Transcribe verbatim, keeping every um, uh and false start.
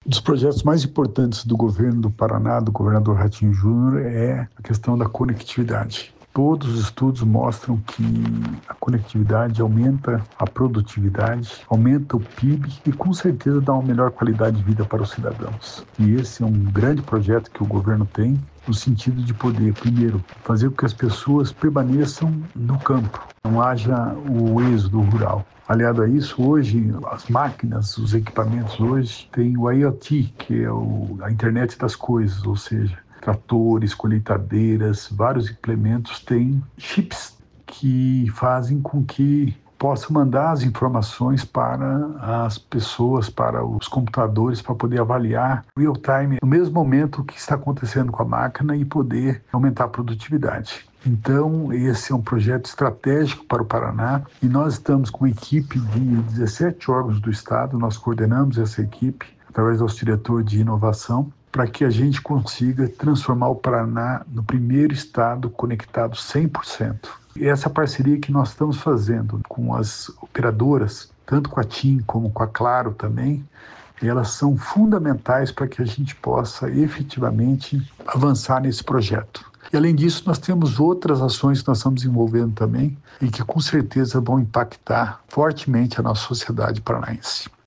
Um dos projetos mais importantes do governo do Paraná, do governador Ratinho Júnior, é a questão da conectividade. Todos os estudos mostram que a conectividade aumenta a produtividade, aumenta o P I B e, com certeza, dá uma melhor qualidade de vida para os cidadãos. E esse é um grande projeto que o governo tem, no sentido de poder, primeiro, fazer com que as pessoas permaneçam no campo, não haja o êxodo rural. Aliado a isso, hoje, as máquinas, os equipamentos hoje têm o IoT, que é o, a internet das coisas, ou seja, tratores, colheitadeiras, vários implementos têm chips que fazem com que possa mandar as informações para as pessoas, para os computadores, para poder avaliar real time, no mesmo momento o que está acontecendo com a máquina e poder aumentar a produtividade. Então, esse é um projeto estratégico para o Paraná e nós estamos com uma equipe de dezessete órgãos do Estado, nós coordenamos essa equipe através do nosso diretor de inovação, para que a gente consiga transformar o Paraná no primeiro estado conectado cem por cento. E essa parceria que nós estamos fazendo com as operadoras, tanto com a TIM como com a Claro também, elas são fundamentais para que a gente possa efetivamente avançar nesse projeto. E além disso, nós temos outras ações que nós estamos desenvolvendo também e que com certeza vão impactar fortemente a nossa sociedade paranaense.